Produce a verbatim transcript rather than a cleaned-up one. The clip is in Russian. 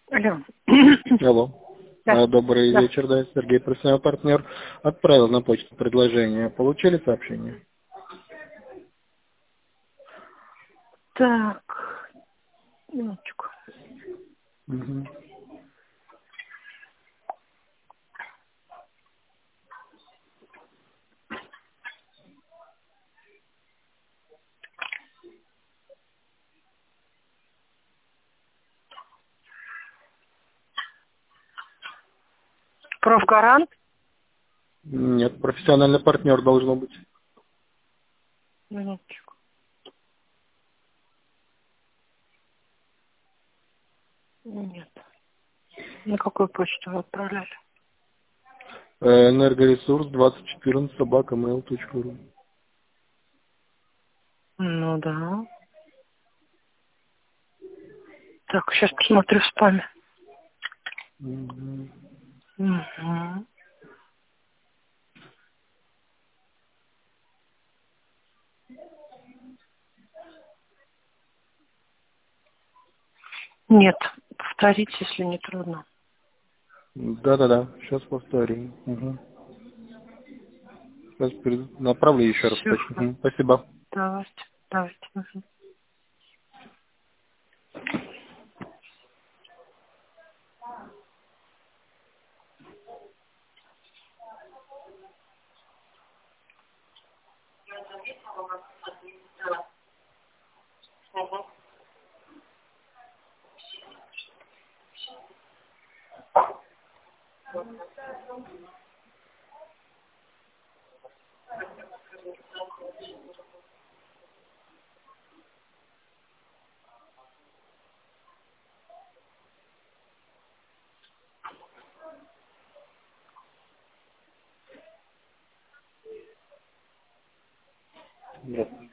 Алло. Алло. Да. А, Добрый Да. вечер, да, Сергей, профессиональный партнер. Отправил на почту предложение. Получили сообщение? Так, минуточку. Мгм. Профгарант? Нет, профессиональный партнер должно быть. Минуточку. Нет. На какую почту вы отправляли? Э, Энергоресурс двадцать четырнадцать собака mail точка ру. Ну да. Так, сейчас посмотрю в спаме. Мгм. Угу. Нет. Повторите, если не трудно. Да-да-да, сейчас повторим. Мгм. Сейчас перед- направлю еще раз. Все. почту. Мгм. Спасибо. Давайте. Давайте. Угу. Нет.